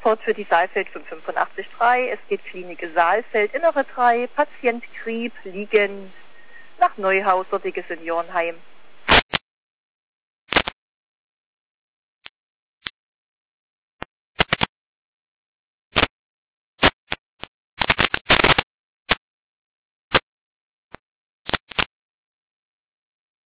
Transport für die Saalfeld 585-3. Es geht Klinik Saalfeld, Innere 3, Patient Grieb, liegend nach Neuhaus, dortige Seniorenheim.